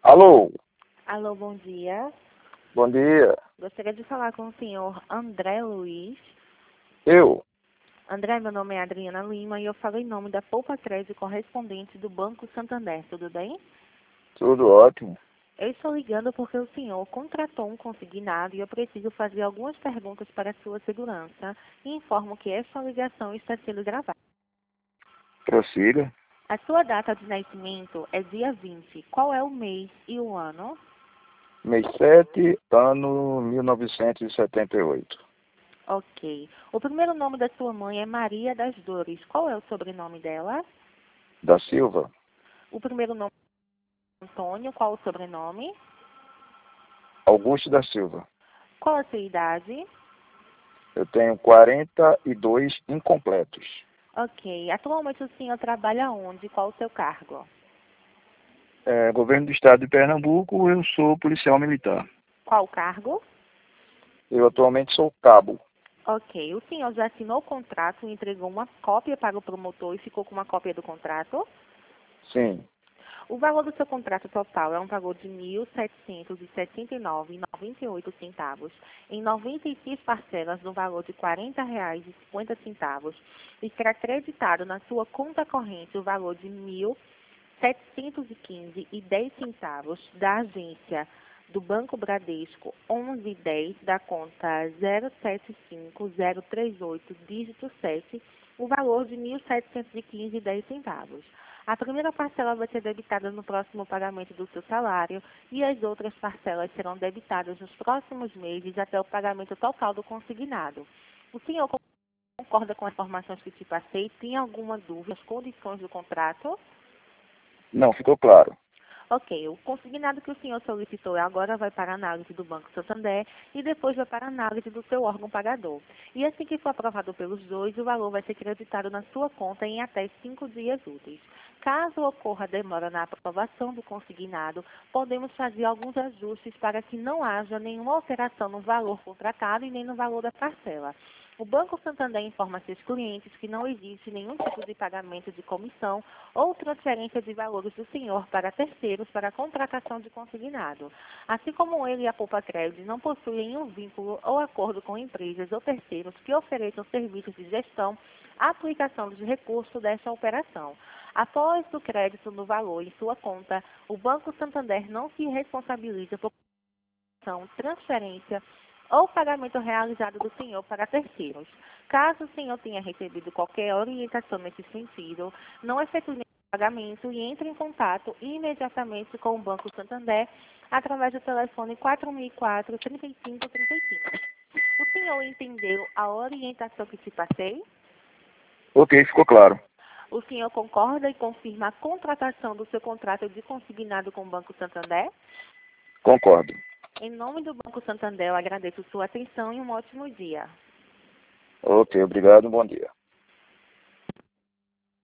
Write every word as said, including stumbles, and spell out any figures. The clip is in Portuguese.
Alô, Alô, bom dia. bom dia. Gostaria de falar com o senhor André Luiz. Eu? André, meu nome é Adriana Lima e eu falo em nome da Poupa Crédito correspondente do Banco Santander, tudo bem? Tudo ótimo. Eu estou ligando porque o senhor contratou um consignado e eu preciso fazer algumas perguntas para a sua segurança e informo que essa ligação está sendo gravada. Prossiga. A sua data de nascimento é dia vinte. Qual é o mês e o ano? Mês sete, ano mil novecentos e setenta e oito. Ok. O primeiro nome da sua mãe é Maria das Dores. Qual é o sobrenome dela? Da Silva, O primeiro nome é Antônio. Qual o sobrenome? Augusto da Silva. Qual a sua idade? Eu tenho quarenta e dois incompletos. Ok. Atualmente o senhor trabalha onde? Qual o seu cargo? É, governo do estado de Pernambuco, eu sou policial militar. Qual o cargo? Eu atualmente sou cabo. Ok. O senhor já assinou o contrato e entregou uma cópia para o promotor e ficou com uma cópia do contrato? Sim, O valor do seu contrato total é um valor de mil setecentos e setenta e nove reais e noventa e oito centavos, em noventa e seis parcelas no valor de quarenta reais e cinquenta centavos, e será creditado na sua conta corrente o valor de mil setecentos e quinze reais e dez centavos da agência do Banco Bradesco onze dez da conta zero sete cinco zero três oito, dígito sete, o valor de mil setecentos e quinze reais e dez centavos. A primeira parcela vai ser debitada no próximo pagamento do seu salário e as outras parcelas serão debitadas nos próximos meses até o pagamento total do consignado. O senhor concorda com as informações que te passei? Tem alguma dúvida das condições do contrato? não, ficou claro. Ok, o consignado que o senhor solicitou agora vai para a análise do Banco Santander e depois vai para a análise do seu órgão pagador. E assim que for aprovado pelos dois, o valor vai ser creditado na sua conta em até cinco dias úteis. Caso ocorra demora na aprovação do consignado, podemos fazer alguns ajustes para que não haja nenhuma alteração no valor contratado e nem no valor da parcela. O Banco Santander informa seus clientes que não existe nenhum tipo de pagamento de comissão ou transferência de valores do senhor para terceiros para a contratação de consignado. Assim como ele e a Poupa Crédito não possuem nenhum vínculo ou acordo com empresas ou terceiros que ofereçam serviços de gestão, a aplicação dos recursos desta operação. Após o crédito no valor em sua conta, o Banco Santander não se responsabiliza por transferência ou pagamento realizado do senhor para terceiros. Caso o senhor tenha recebido qualquer orientação nesse sentido, não efetue nenhum pagamento e entre em contato imediatamente com o Banco Santander através do telefone quatro mil e quatro, trinta e cinco trinta e cinco. O senhor entendeu a orientação que te passei? Ok, ficou claro. O senhor concorda e confirma a contratação do seu contrato de consignado com o Banco Santander? Concordo. Em nome do Banco Santander, eu agradeço sua atenção e um ótimo dia. Ok, obrigado, bom dia.